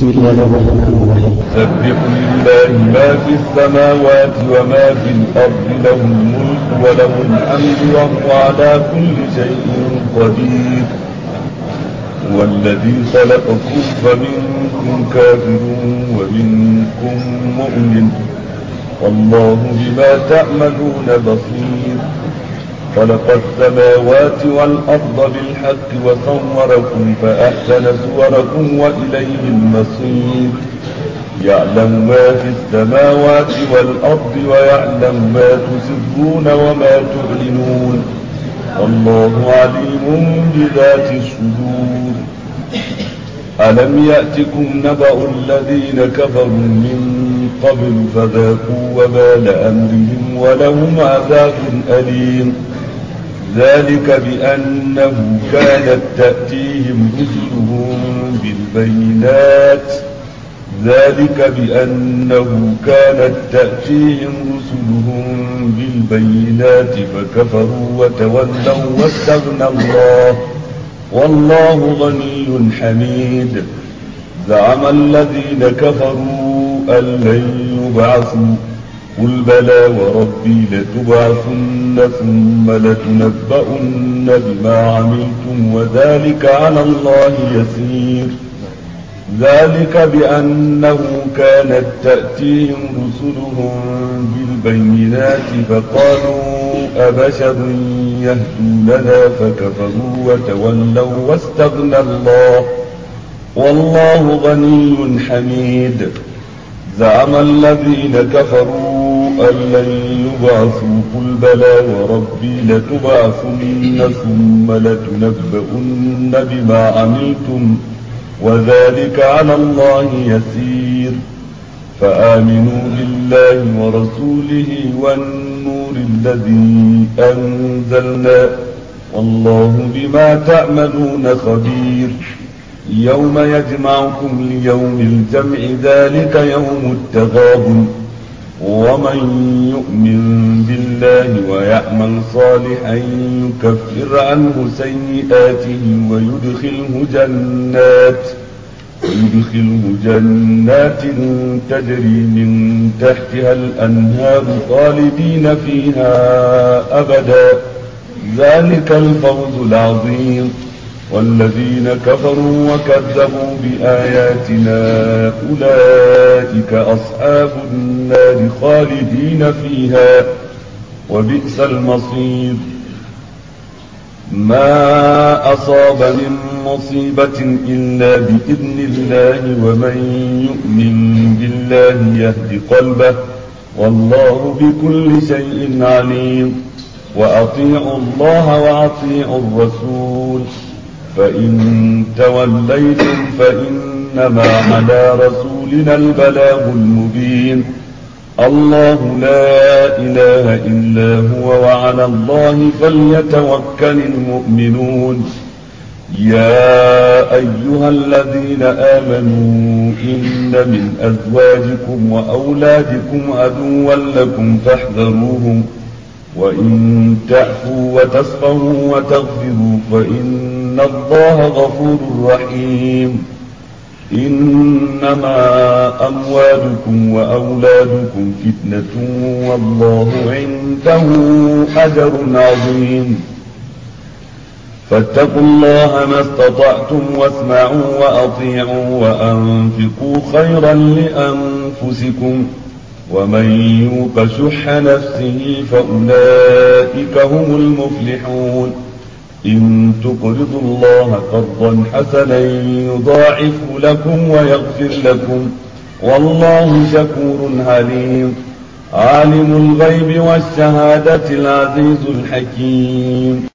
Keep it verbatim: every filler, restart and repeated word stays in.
بسم الله الرحمن الرحيم. يسبح لله ما في السماوات وما في الأرض، له الملك وله الحمد وهو على كل شيء قدير. هو الذي خلقكم فمنكم كافر ومنكم مؤمن، والله بما تعملون بصير. خلق السماوات والأرض بالحق وصوركم فأحسن صوركم وإليه المصير. يعلم ما في السماوات والأرض ويعلم ما تسرون وما تعلنون، والله عليم بذات الصدور. ألم يأتكم نبأ الذين كفروا من قبل فذاقوا وبال أمرهم ولهم عذاب أليم. ذلك بأنه كانت تأتيهم رسلهم بالبينات ذلك بأنه كانت تأتيهم رسلهم بالبينات فكفروا وتولوا واستغنى الله، والله غني حميد. زعم الذين كفروا أن لن يبعثوا، قل بلى وربي لتبعثن ثم لتنبؤن بما عملتم وذلك على الله يسير. ذلك بأنه كانت تأتيهم رسلهم بالبينات فقالوا أبشر يهدوننا فكفروا وتولوا واستغنى الله، والله غني حميد. زعم الذين كفروا أن لن يبعثوا، قل بلى وربي لتبعثن ثم لتنبؤن بما عملتم وذلك على الله يسير. فآمنوا بالله ورسوله والنور الذي أنزلنا، والله بما تعملون خبير. يوم يجمعكم ليوم الجمع ذلك يوم التغابن، ومن يؤمن بالله ويعمل صالحا يكفر عنه سيئاته ويدخله جنات ويدخله جنات تجري من تحتها الأنهار خالدين فيها أبدا، ذلك الفوز العظيم. والذين كفروا وكذبوا بآياتنا أولئك أصحاب النار خالدين فيها وبئس المصير. ما أصاب من مصيبة إلا بإذن الله، ومن يؤمن بالله يهد قلبه، والله بكل شيء عليم. وأطيعوا الله وأطيعوا الرسول، فإن توليتم فإنما على رسولنا البلاغ المبين. الله لا إله إلا هو وعلى الله فليتوكل المؤمنون. يا أيها الذين آمنوا إن من أزواجكم وأولادكم عدوا لكم فاحذروهم، وإن تعفوا وتصفحوا وتغفروا فإن الله غفور رحيم. إنما أموالكم وأولادكم فتنة والله عنده أجر عظيم. فاتقوا الله ما استطعتم واسمعوا وأطيعوا وأنفقوا خيرا لأنفسكم، ومن يوق شح نفسه فأولئك هم المفلحون. إن تقرضوا الله قرضا حسنا يضاعفه لكم ويغفر لكم، والله شكور عليم. عالم الغيب والشهادة العزيز الحكيم.